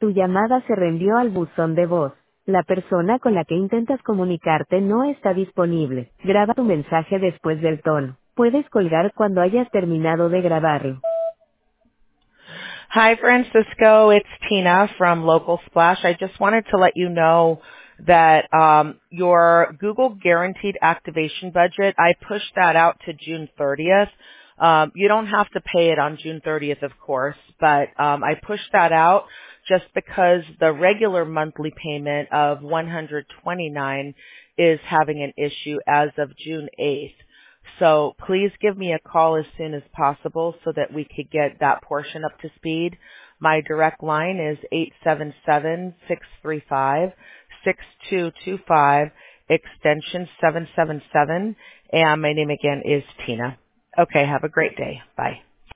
Tu llamada se reenvió al buzón de voz. La persona con la que intentas comunicarte no está disponible. Graba tu mensaje después del tono. Puedes colgar cuando hayas terminado de grabarlo. Hi, Francisco. It's Tina from Local Splash. I just wanted to let you know that your Google Guaranteed Activation Budget, I pushed that out to June 30th. You don't have to pay it on June 30th, of course, but I pushed that out just because the regular monthly payment of $129 is having an issue as of June 8th. So please give me a call as soon as possible so that we could get that portion up to speed. My direct line is 877-635-6225, extension 777, and my name again is Tina. Okay, have a great day. Bye.